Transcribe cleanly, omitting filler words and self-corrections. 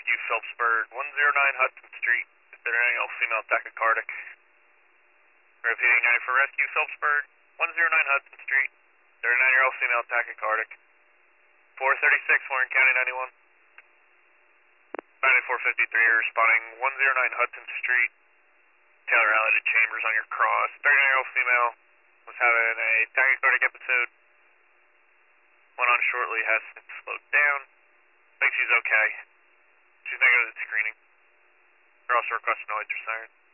rescue Phelpsburg, 109 Hudson Street, 39-year-old female tachycardic. Repeating 90 for rescue Phelpsburg, 109 Hudson Street, 39-year-old female tachycardic. 436 Warren County 91. 9453 responding 109 Hudson Street. Taylor Alley to Chambers on your cross. 39-year-old female was having a tachycardic episode. Went on shortly, has since slowed down. Think she's okay. She's negative at screening. They're also requesting no lights or siren.